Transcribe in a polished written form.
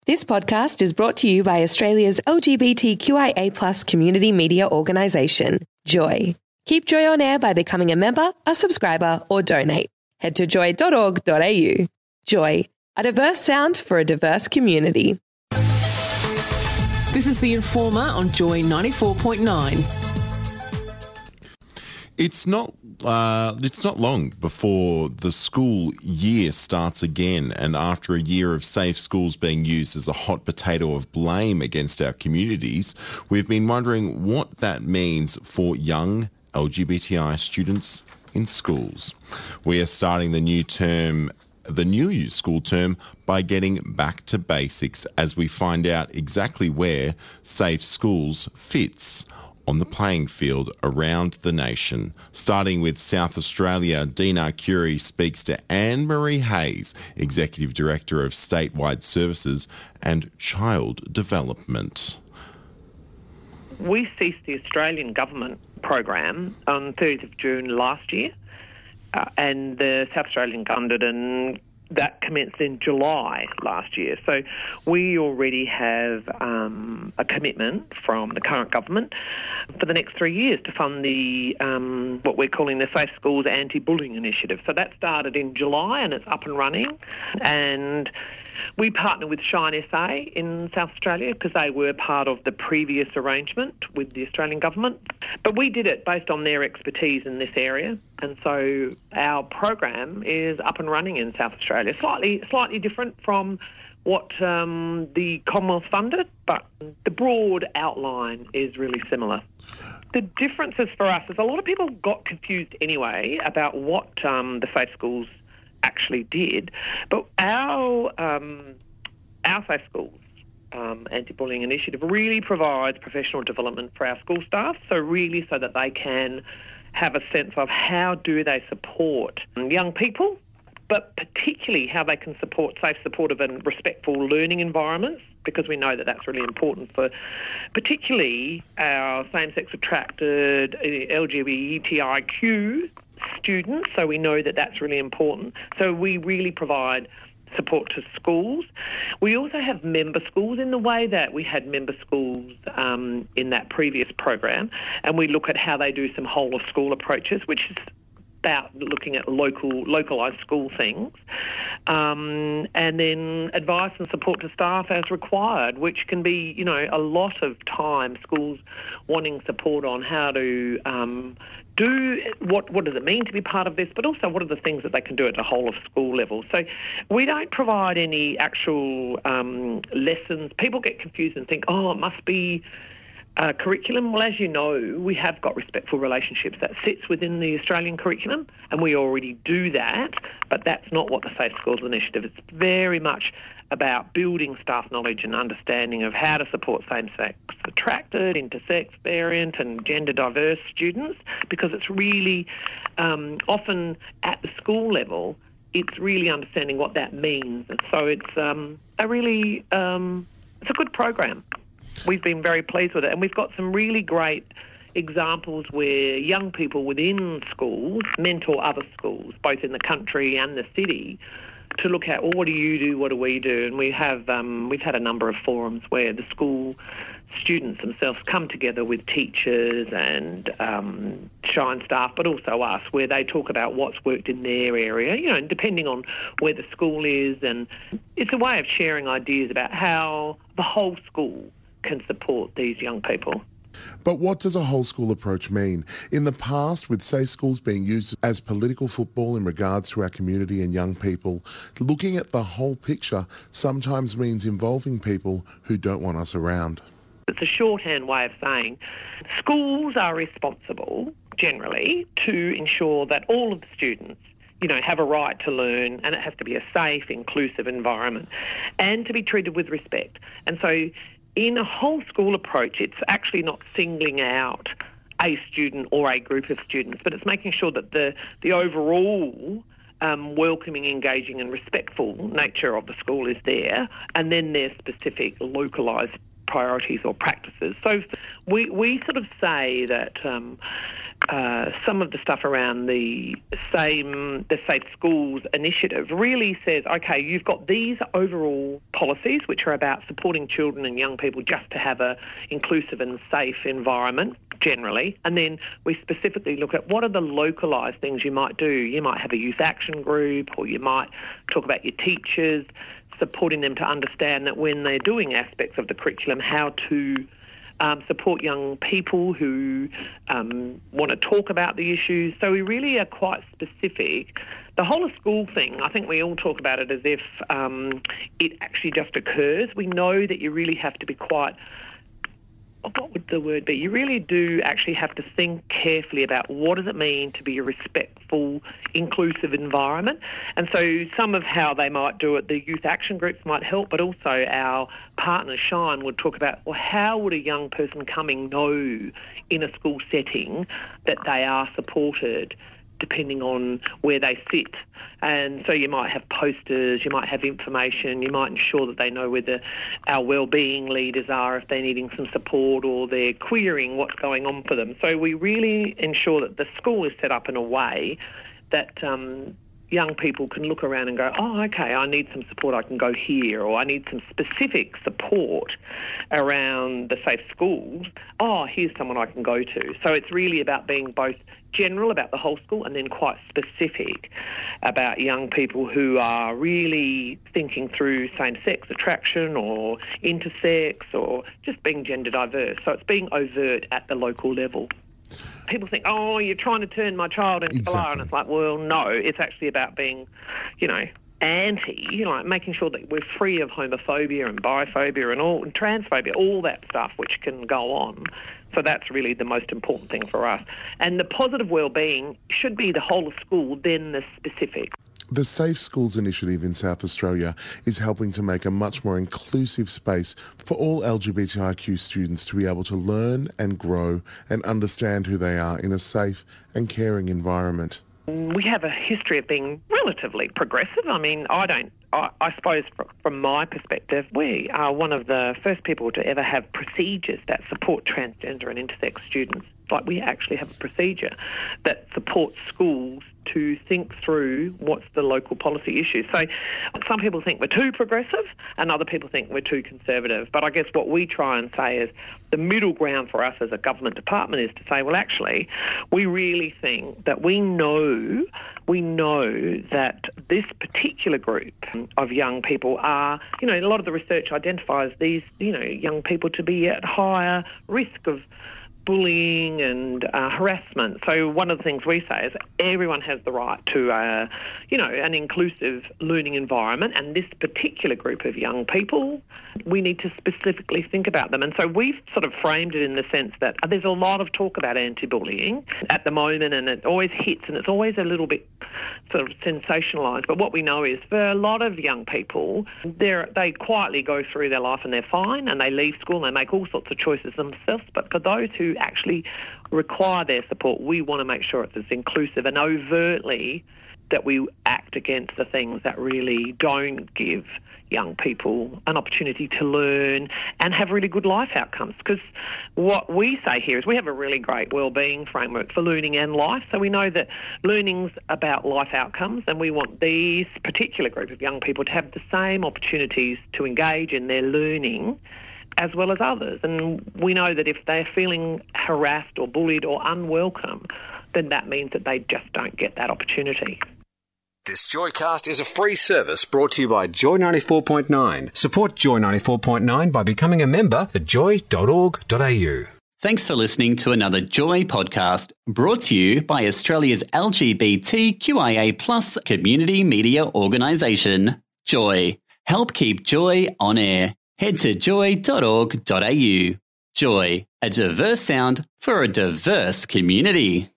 This podcast is brought to you by Australia's LGBTQIA+ community media organisation, Joy. Keep Joy on air by becoming a member, a subscriber, or donate. Head to joy.org.au. Joy, a diverse sound for a diverse community. This is The Informer on Joy 94.9. It's not long before the school year starts again, and after a year of safe schools being used as a hot potato of blame against our communities, we've been wondering what that means for young LGBTI students in schools. We are starting the new school term by getting back to basics as we find out exactly where safe schools fits on the playing field around the nation. Starting with South Australia, Dean Arcuri speaks to Anne-Marie Hayes, Executive Director of Statewide Services and Child Development. We ceased the Australian government program on 30th of June last year, and the South Australian government and that commenced in July last year. So we already have a commitment from the current government for the next 3 years to fund the what we're calling the Safe Schools Anti-Bullying Initiative. So that started in July and it's up and running. And we partner with Shine SA in South Australia because they were part of the previous arrangement with the Australian government. But we did it based on their expertise in this area. And so our program is up and running in South Australia. Slightly different from what the Commonwealth funded, but the broad outline is really similar. The differences for us is a lot of people got confused anyway about what the Safe Schools actually did, but our Safe Schools Anti-Bullying Initiative really provides professional development for our school staff, so that they can have a sense of how do they support young people, but particularly how they can support safe, supportive and respectful learning environments, because we know that that's really important for particularly our same-sex attracted LGBTIQ students, so we know that that's really important. So we really provide support to schools. We also have member schools in the way that we had member schools in that previous program, and we look at how they do some whole of school approaches, which is about looking at localised school things, and then advice and support to staff as required, which can be, a lot of time schools wanting support on how to do what does it mean to be part of this, but also what are the things that they can do at the whole of school level. So we don't provide any actual lessons. People get confused and think, it must be curriculum. Well, as you know, we have got respectful relationships that sits within the Australian curriculum, and we already do that, but that's not what the Safe Schools Initiative is. It's very much about building staff knowledge and understanding of how to support same-sex attracted, intersex, variant and gender diverse students, because it's really often at the school level, it's really understanding what that means. And so it's it's a good program. We've been very pleased with it, and we've got some really great examples where young people within schools mentor other schools, both in the country and the city, to look at, what do you do, what do we do? And we have we've had a number of forums where the school students themselves come together with teachers and Shine staff, but also us, where they talk about what's worked in their area, depending on where the school is. And it's a way of sharing ideas about how the whole school can support these young people. But what does a whole school approach mean? In the past, with safe schools being used as political football in regards to our community and young people, looking at the whole picture sometimes means involving people who don't want us around. It's a shorthand way of saying schools are responsible, generally, to ensure that all of the students have a right to learn, and it has to be a safe, inclusive environment and to be treated with respect. And so in a whole school approach, it's actually not singling out a student or a group of students, but it's making sure that the overall welcoming, engaging and respectful nature of the school is there, and then there's specific localised priorities or practices. So we sort of say that some of the stuff around the Safe Schools initiative really says, okay, you've got these overall policies which are about supporting children and young people just to have a inclusive and safe environment generally, and then we specifically look at what are the localised things you might do. You might have a youth action group, or you might talk about your teachers, supporting them to understand that when they're doing aspects of the curriculum, how to support young people who want to talk about the issues. So we really are quite specific. The whole of school thing, I think we all talk about it as if it actually just occurs. We know that you really have to be quite, what would the word be? You really do actually have to think carefully about what does it mean to be a respectful, inclusive environment. And so some of how they might do it, the youth action groups might help, but also our partner Shine would talk about, well, how would a young person coming know in a school setting that they are supported depending on where they sit. And so you might have posters, you might have information, you might ensure that they know where our wellbeing leaders are if they're needing some support or they're querying what's going on for them. So we really ensure that the school is set up in a way that young people can look around and go, oh, okay, I need some support, I can go here, or I need some specific support around the Safe Schools. Oh, here's someone I can go to. So it's really about being both general about the whole school and then quite specific about young people who are really thinking through same-sex attraction or intersex or just being gender diverse. So it's being overt at the local level. People think, oh, you're trying to turn my child into blah, and it's like, well, no, it's actually about being, anti, making sure that we're free of homophobia and biphobia and transphobia, all that stuff which can go on. So that's really the most important thing for us. And the positive wellbeing should be the whole of school, then the specific. The Safe Schools initiative in South Australia is helping to make a much more inclusive space for all LGBTIQ students to be able to learn and grow and understand who they are in a safe and caring environment. We have a history of being relatively progressive. I mean, I suppose from my perspective, we are one of the first people to ever have procedures that support transgender and intersex students. Like, we actually have a procedure that supports schools to think through what's the local policy issue. So some people think we're too progressive and other people think we're too conservative. But I guess what we try and say is the middle ground for us as a government department is to say, well, actually, we really think that we know that this particular group of young people are, a lot of the research identifies these, young people to be at higher risk of bullying and harassment. So one of the things we say is everyone has the right to, an inclusive learning environment, and this particular group of young people, we need to specifically think about them. And so we've sort of framed it in the sense that there's a lot of talk about anti-bullying at the moment, and it always hits, and it's always a little bit sort of sensationalised. But what we know is for a lot of young people, they quietly go through their life and they're fine, and they leave school and they make all sorts of choices themselves. But for those who actually require their support, we want to make sure it's as inclusive and overtly that we act against the things that really don't give young people an opportunity to learn and have really good life outcomes. Because what we say here is we have a really great wellbeing framework for learning and life. So we know that learning's about life outcomes, and we want these particular group of young people to have the same opportunities to engage in their learning as well as others. And we know that if they're feeling harassed or bullied or unwelcome, then that means that they just don't get that opportunity. This Joycast is a free service brought to you by Joy 94.9. Support Joy 94.9 by becoming a member at joy.org.au. Thanks for listening to another Joy podcast brought to you by Australia's LGBTQIA+ community media organisation, Joy. Help keep Joy on air. Head to joy.org.au. Joy, a diverse sound for a diverse community.